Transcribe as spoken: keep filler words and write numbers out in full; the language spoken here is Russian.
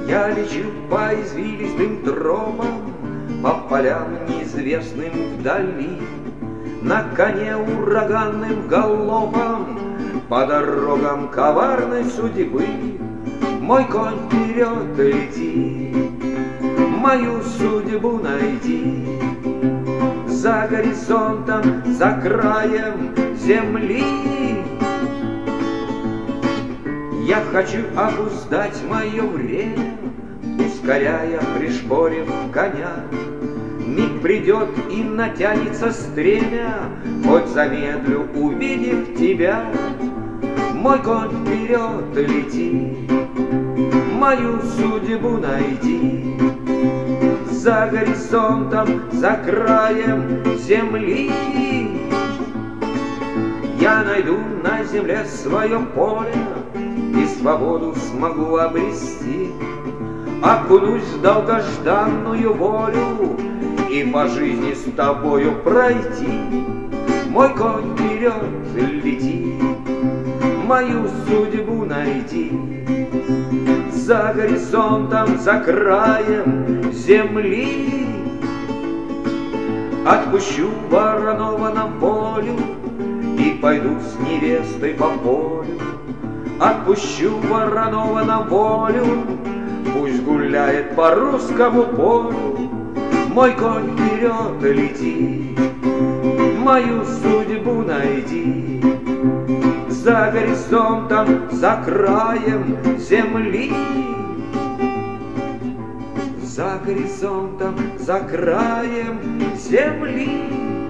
Я лечу по извилистым тропам, по полям неизвестным вдали, на коне ураганным галопом, по дорогам коварной судьбы. Мой конь вперед лети, мою судьбу найди. За горизонтом, за краем земли я хочу обуздать мое время, ускоряя, пришпорив коня. Миг придет и натянется стремя, хоть замедлю, увидев тебя. Мой конь вперед лети, мою судьбу найди. За горизонтом, за краем земли я найду на земле свое поле и свободу смогу обрести. Окунусь в долгожданную волю и по жизни с тобою пройти. Мой конь вперед лети, мою судьбу найди. За горизонтом, за краем земли отпущу Воронова на волю и пойду с невестой по полю. Отпущу Воронова на волю, пусть гуляет по русскому полю. Мой конь вперед лети, мою судьбу найди. За горизонтом, за краем земли, за горизонтом, за краем земли.